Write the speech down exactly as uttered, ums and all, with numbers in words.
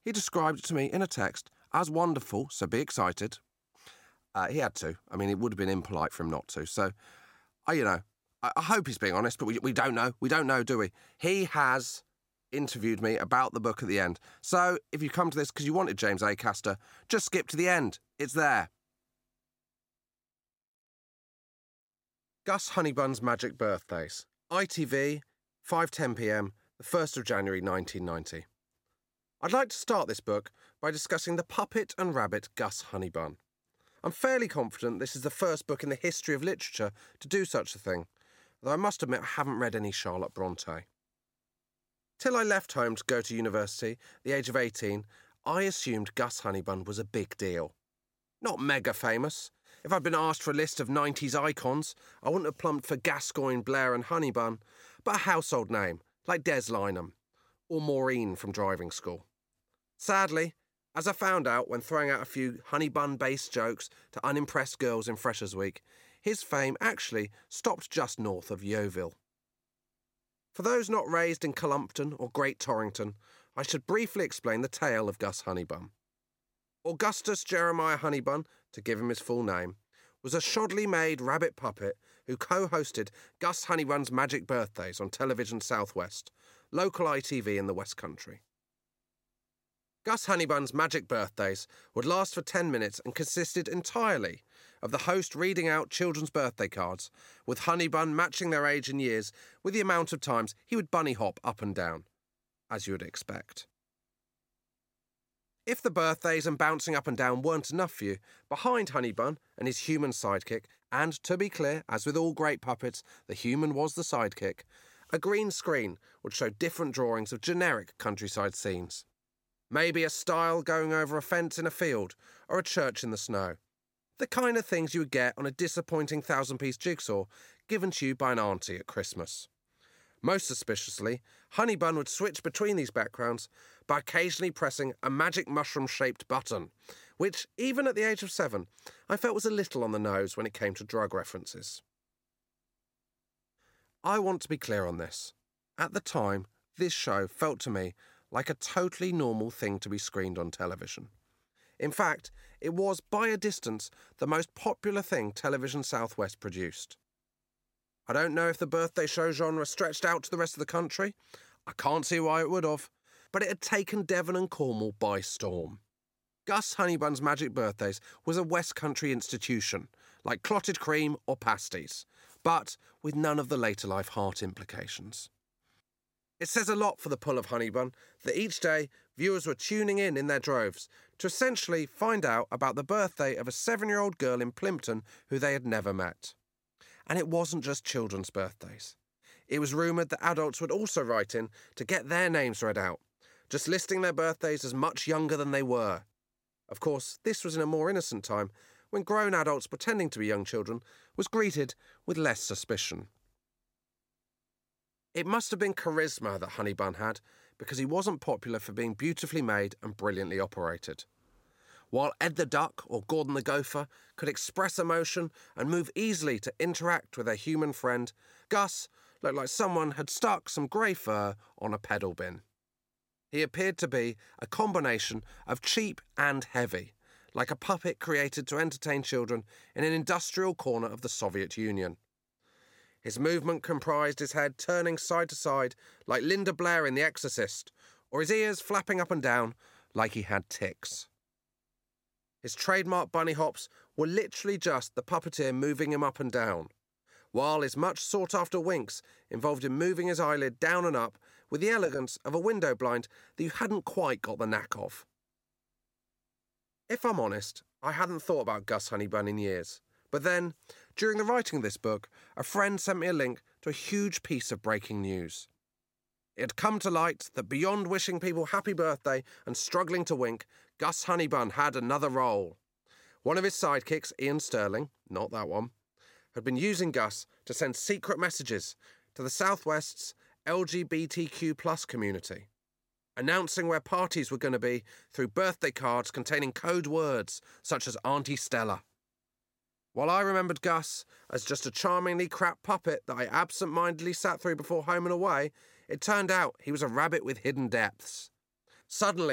He described it to me in a text as wonderful, so be excited. Uh, he had to. I mean, it would have been impolite for him not to. So, I, you know, I, I hope he's being honest, but we, we don't know. We don't know, do we? He has interviewed me about the book at the end. So, if you come to this because you wanted James Acaster, just skip to the end. It's there. Gus Honeybun's Magic Birthdays. I T V, five ten p m, the first of January nineteen ninety. I'd like to start this book by discussing the puppet and rabbit Gus Honeybun. I'm fairly confident this is the first book in the history of literature to do such a thing, though I must admit I haven't read any Charlotte Bronte. Till I left home to go to university at the age of eighteen, I assumed Gus Honeybun was a big deal. Not mega famous. If I'd been asked for a list of nineties icons, I wouldn't have plumped for Gascoigne, Blair and Honeybun, but a household name, like Des Lynam, or Maureen from driving school. Sadly, as I found out when throwing out a few Honeybun-based jokes to unimpressed girls in Freshers' Week, his fame actually stopped just north of Yeovil. For those not raised in Columpton or Great Torrington, I should briefly explain the tale of Gus Honeybun. Augustus Jeremiah Honeybun, to give him his full name, was a shoddily-made rabbit puppet who co-hosted Gus Honeybun's Magic Birthdays on Television Southwest, local I T V in the West Country. Gus Honeybun's Magic Birthdays would last for ten minutes and consisted entirely of the host reading out children's birthday cards, with Honeybun matching their age and years with the amount of times he would bunny hop up and down, as you would expect. If the birthdays and bouncing up and down weren't enough for you, behind Honeybun and his human sidekick, and to be clear, as with all great puppets, the human was the sidekick, a green screen would show different drawings of generic countryside scenes. Maybe a stile going over a fence in a field, or a church in the snow. The kind of things you would get on a disappointing thousand-piece jigsaw given to you by an auntie at Christmas. Most suspiciously, Honeybun would switch between these backgrounds by occasionally pressing a magic mushroom-shaped button, which, even at the age of seven, I felt was a little on the nose when it came to drug references. I want to be clear on this. At the time, this show felt to me like a totally normal thing to be screened on television. In fact, it was, by a distance, the most popular thing Television Southwest produced. I don't know if the birthday show genre stretched out to the rest of the country. I can't see why it would have, but it had taken Devon and Cornwall by storm. Gus Honeybun's Magic Birthdays was a West Country institution, like Clotted Cream or Pasties, but with none of the later life heart implications. It says a lot for the pull of Honeybun that each day viewers were tuning in in their droves to essentially find out about the birthday of a seven-year-old girl in Plympton who they had never met. And it wasn't just children's birthdays. It was rumoured that adults would also write in to get their names read out, just listing their birthdays as much younger than they were. Of course, this was in a more innocent time, when grown adults pretending to be young children was greeted with less suspicion. It must have been charisma that Honeybun had, because he wasn't popular for being beautifully made and brilliantly operated. While Ed the Duck or Gordon the Gopher could express emotion and move easily to interact with their human friend, Gus looked like someone had stuck some grey fur on a pedal bin. He appeared to be a combination of cheap and heavy, like a puppet created to entertain children in an industrial corner of the Soviet Union. His movement comprised his head turning side to side like Linda Blair in The Exorcist, or his ears flapping up and down like he had tics. His trademark bunny hops were literally just the puppeteer moving him up and down, while his much sought-after winks involved him moving his eyelid down and up with the elegance of a window blind that you hadn't quite got the knack of. If I'm honest, I hadn't thought about Gus Honeybun in years, but then, during the writing of this book, a friend sent me a link to a huge piece of breaking news. It had come to light that beyond wishing people happy birthday and struggling to wink, Gus Honeybun had another role. One of his sidekicks, Ian Sterling, not that one, had been using Gus to send secret messages to the Southwest's L G B T Q plus community, announcing where parties were going to be through birthday cards containing code words such as Auntie Stella. While I remembered Gus as just a charmingly crap puppet that I absent-mindedly sat through before Home and Away, it turned out he was a rabbit with hidden depths. Suddenly,